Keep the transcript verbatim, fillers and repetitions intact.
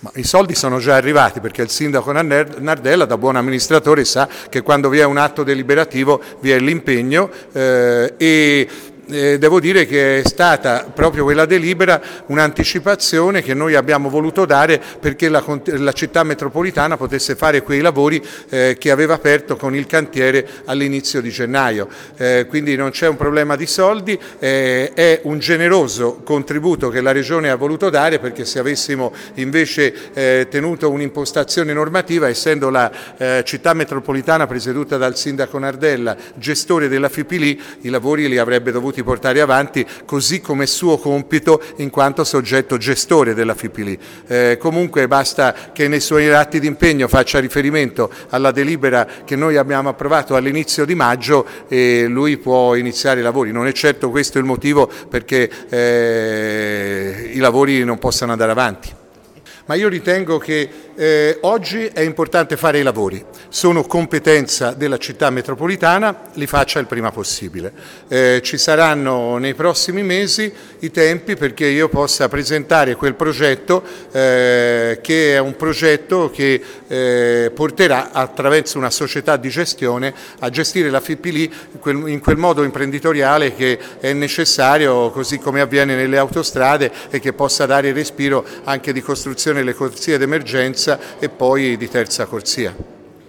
Ma i soldi sono già arrivati, perché il sindaco Nardella, da buon amministratore, sa che quando vi è un atto deliberativo vi è l'impegno eh, e Eh, devo dire che è stata proprio quella delibera un'anticipazione che noi abbiamo voluto dare perché la, la città metropolitana potesse fare quei lavori eh, che aveva aperto con il cantiere all'inizio di gennaio. Eh, quindi non c'è un problema di soldi, eh, è un generoso contributo che la Regione ha voluto dare, perché se avessimo invece eh, tenuto un'impostazione normativa, essendo la eh, città metropolitana presieduta dal sindaco Nardella gestore della F I P L I, i lavori li avrebbe dovuti portare avanti così come suo compito in quanto soggetto gestore della F I P L I. Eh, comunque basta che nei suoi atti di impegno faccia riferimento alla delibera che noi abbiamo approvato all'inizio di maggio e lui può iniziare i lavori. Non è certo questo il motivo perché eh, i lavori non possano andare avanti. Ma io ritengo che eh, oggi è importante fare i lavori, sono competenza della città metropolitana, li faccia il prima possibile. Eh, ci saranno nei prossimi mesi i tempi perché io possa presentare quel progetto eh, che è un progetto che eh, porterà attraverso una società di gestione a gestire la F I P L I in quel, in quel modo imprenditoriale che è necessario, così come avviene nelle autostrade, e che possa dare respiro anche di costruzione le corsie d'emergenza e poi di terza corsia.